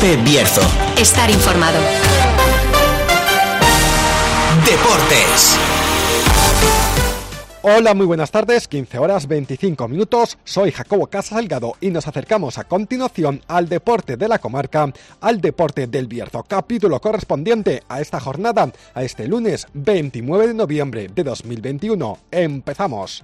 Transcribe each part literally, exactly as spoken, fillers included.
F Bierzo. Estar informado. Deportes. Hola, muy buenas tardes, quince horas veinticinco minutos, soy Jacobo Casas Salgado y nos acercamos a continuación al deporte de la comarca, al deporte del Bierzo, capítulo correspondiente a esta jornada, a este lunes veintinueve de noviembre de dos mil veintiuno. Empezamos.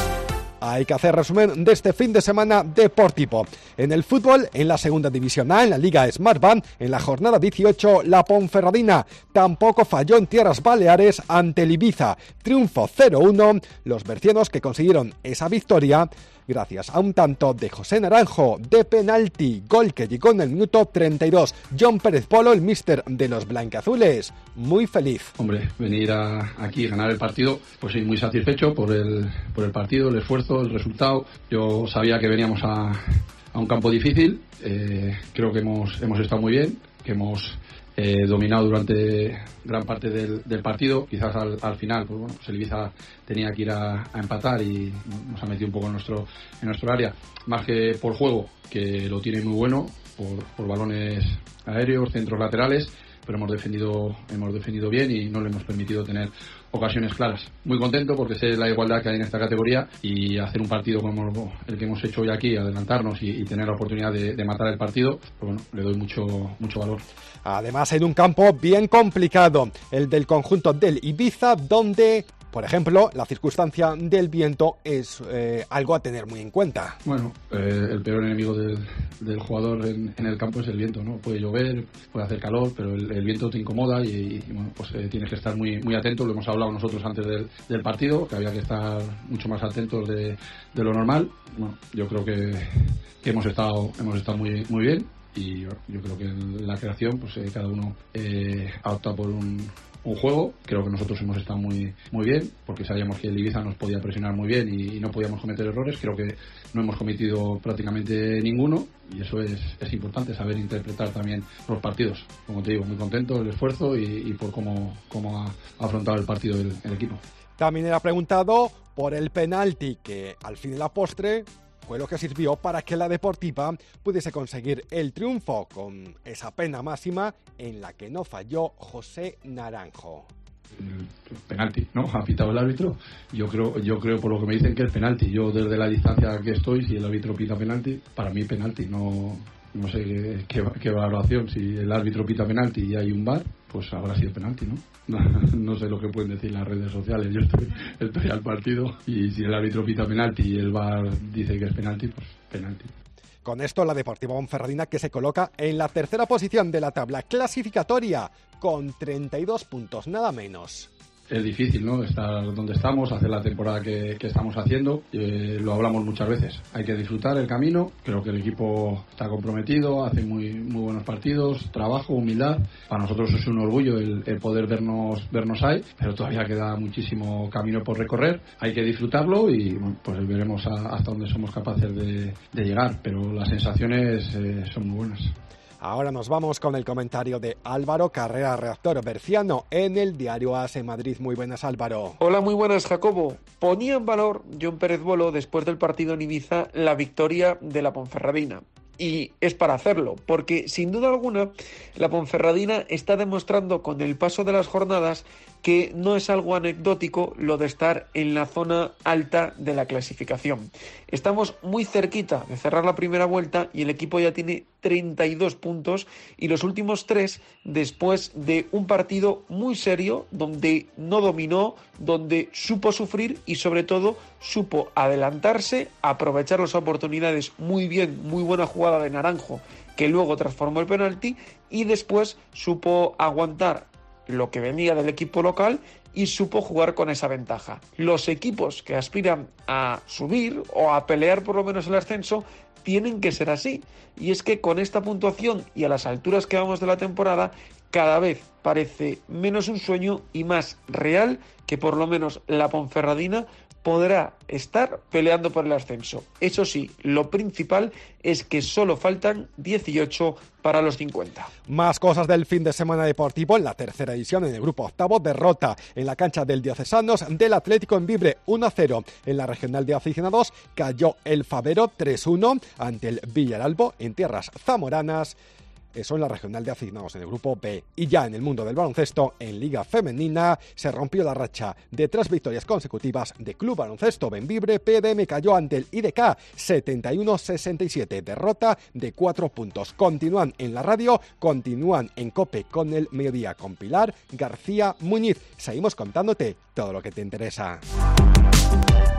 Hay que hacer resumen de este fin de semana deportivo. En el fútbol, en la segunda división A, en la Liga Smartbank, en la jornada dieciocho, la Ponferradina tampoco falló en tierras baleares ante el Ibiza. Triunfo cero uno, los bercianos que consiguieron esa victoria gracias a un tanto de José Naranjo de penalti, gol que llegó en el minuto treinta y dos. John Pérez Polo, el míster de los blanquiazules, muy feliz. Hombre, venir a, aquí y ganar el partido, pues sí, muy satisfecho por el, por el partido, el esfuerzo, el resultado. Yo sabía que veníamos a, a un campo difícil, eh, creo que hemos, hemos estado muy bien, que hemos Eh, dominado durante gran parte del, del partido. Quizás al, al final pues bueno, pues el Ibiza tenía que ir a, a empatar y nos ha metido un poco en nuestro en nuestro área, más que por juego, que lo tiene muy bueno, por, por balones aéreos, centros laterales, pero hemos defendido hemos defendido bien y no le hemos permitido tener ocasiones claras. Muy contento porque sé la igualdad que hay en esta categoría y hacer un partido como el que hemos hecho hoy aquí, adelantarnos y, y tener la oportunidad de, de matar el partido, pues bueno, le doy mucho mucho valor. Además, en un campo bien complicado, el del conjunto del Ibiza, donde, por ejemplo, la circunstancia del viento es eh, algo a tener muy en cuenta. Bueno, eh, el peor enemigo del, del jugador en, en el campo es el viento, ¿no? Puede llover, puede hacer calor, pero el, el viento te incomoda y, y bueno, pues eh, tienes que estar muy muy atento. Lo hemos hablado nosotros antes del, del partido, que había que estar mucho más atentos de, de lo normal. Bueno, yo creo que, que hemos estado hemos estado muy muy bien. Y bueno, yo creo que en la creación pues eh, cada uno eh, opta por un, un juego. Creo que nosotros hemos estado muy muy bien porque sabíamos que el Ibiza nos podía presionar muy bien y, y no podíamos cometer errores. Creo que no hemos cometido prácticamente ninguno y eso es, es importante, saber interpretar también los partidos. Como te digo, muy contento del esfuerzo y, y por cómo, cómo ha afrontado el partido el, el equipo. También era preguntado por el penalti que al fin y la postre fue lo que sirvió para que la Deportiva pudiese conseguir el triunfo con esa pena máxima en la que no falló José Naranjo. El penalti, ¿no? Ha pitado el árbitro. Yo creo, yo creo por lo que me dicen que es penalti. Yo desde la distancia que estoy, si el árbitro pita penalti, para mí penalti. No, no sé qué, qué, qué valoración. Si el árbitro pita penalti y hay un V A R, pues habrá sido penalti, ¿no? No, no sé lo que pueden decir las redes sociales. Yo estoy, estoy al partido y si el árbitro pita penalti y el V A R dice que es penalti, pues penalti. Con esto la Deportiva Ponferradina, que se coloca en la tercera posición de la tabla clasificatoria con treinta y dos puntos, nada menos. Es difícil, ¿no? Estar donde estamos, hacer la temporada que, que estamos haciendo. Eh, lo hablamos muchas veces. Hay que disfrutar el camino. Creo que el equipo está comprometido, hace muy muy buenos partidos, trabajo, humildad. Para nosotros es un orgullo el, el poder vernos vernos ahí, pero todavía queda muchísimo camino por recorrer. Hay que disfrutarlo y bueno, pues veremos a, hasta dónde somos capaces de, de llegar. Pero las sensaciones eh, son muy buenas. Ahora nos vamos con el comentario de Álvaro Carrera, redactor berciano en el diario A S Madrid. Muy buenas, Álvaro. Hola, muy buenas, Jacobo. Ponía en valor John Pérez Polo después del partido en Ibiza la victoria de la Ponferradina. Y es para hacerlo, porque sin duda alguna la Ponferradina está demostrando con el paso de las jornadas que no es algo anecdótico lo de estar en la zona alta de la clasificación. Estamos muy cerquita de cerrar la primera vuelta y el equipo ya tiene treinta y dos puntos y los últimos tres después de un partido muy serio donde no dominó, donde supo sufrir y sobre todo supo adelantarse, aprovechar las oportunidades muy bien, muy buena jugada de Naranjo que luego transformó el penalti y después supo aguantar lo que venía del equipo local y supo jugar con esa ventaja. Los equipos que aspiran a subir o a pelear por lo menos el ascenso tienen que ser así. Y es que con esta puntuación y a las alturas que vamos de la temporada, cada vez parece menos un sueño y más real que por lo menos la Ponferradina podrá estar peleando por el ascenso. Eso sí, lo principal es que solo faltan dieciocho para los cincuenta. Más cosas del fin de semana deportivo en la tercera edición en el grupo octavo. Derrota en la cancha del Diocesanos del Atlético en Vibre uno a cero. En la regional de aficionados cayó el Favero tres uno ante el Villaralbo en tierras zamoranas. eso en la regional de asignados en el grupo B. Y ya en el mundo del baloncesto, en Liga Femenina, se rompió la racha de tres victorias consecutivas de Club Baloncesto Bembibre. P D M cayó ante el I D K setenta y uno sesenta y siete, derrota de cuatro puntos. Continúan en la radio, continúan en COPE con el mediodía con Pilar García Muñiz. Seguimos contándote todo lo que te interesa.